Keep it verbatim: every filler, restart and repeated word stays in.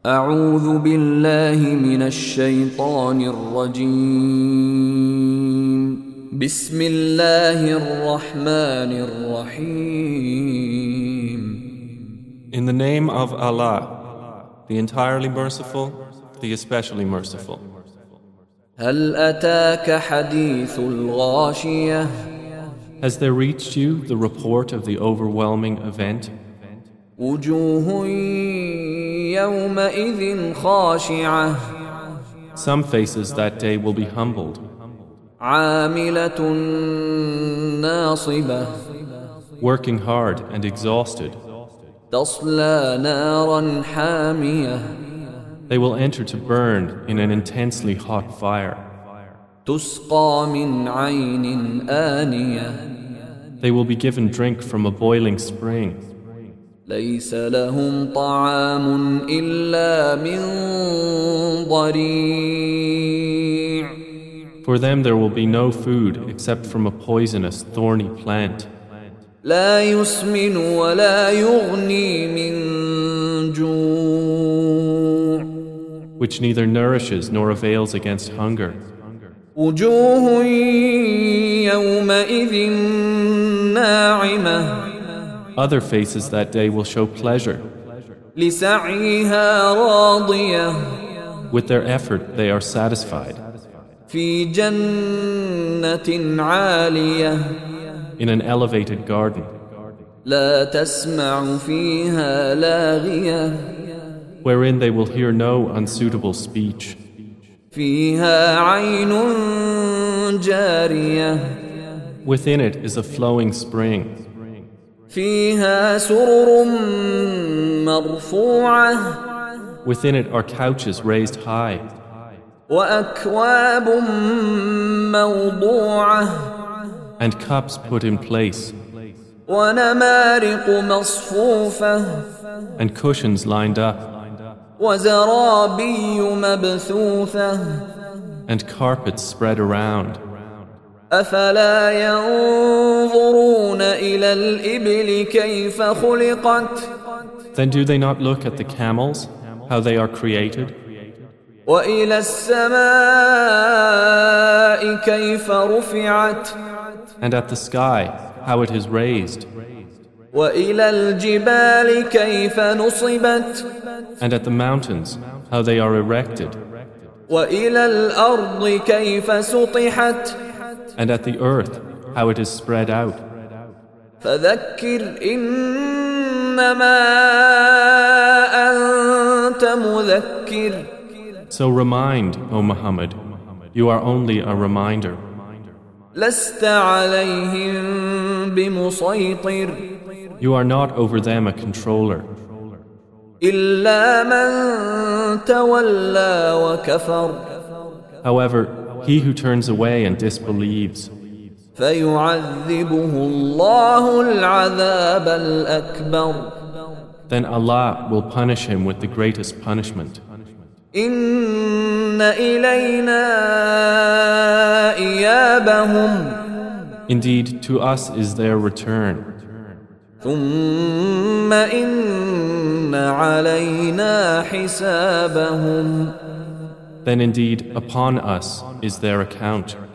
أعوذ بالله من الشيطان الرجيم بسم الله الرحمن الرحيم In the name of Allah, the entirely merciful, the especially merciful. هل أتاك حديث الغاشية Has there reached you the report of the overwhelming event? وجوه يومئذ خاشعة Some faces that day will be humbled, عاملة ناصبة working hard and exhausted. تصلى نارا حامية They will enter to burn in an intensely hot fire. تسقى من عين آنية They will be given drink from a boiling spring. ليس لهم طعام إلا من ضريع For them there will be no food except from a poisonous, thorny plant, لا يسمن ولا يغني من جوع which neither nourishes nor avails against hunger. وجوه يومئذ ناعمة Other faces that day will show pleasure. لسعيها راضية With their effort they are satisfied. في جنة عالية In an elevated garden, لا تسمع فيها لاغية wherein they will hear no unsuitable speech. فيها عين جارية Within it is a flowing spring. فيها سرر مرفوعة Within it are couches raised high, وأكواب موضوعة and cups put in place, ونمارق مصفوفة and cushions lined up, وزرابي مبثوثة and carpets spread around. أفلا ينظرون إلى الإبل كيف خلقت Then do they not look at the camels, how they are created, وإلى السماء كيف رفعت and at the sky, how it is raised, وإلى الجبال كيف نصبت and at the mountains, how they are erected, وإلى الأرض كيف سطحت and at the earth, how it is spread out. فذكر إنما أنت مذكر So remind, O Muhammad, you are only a reminder. لست عليهم بمسيطر You are not over them a controller, إلا من تولى وكفر however, he who turns away and disbelieves, فيعذبه الله العذاب الأكبر then Allah will punish him with the greatest punishment. إن إلينا إيابهم Indeed, to us is their return. ثم إن علينا حسابهم Then indeed, upon us is their account.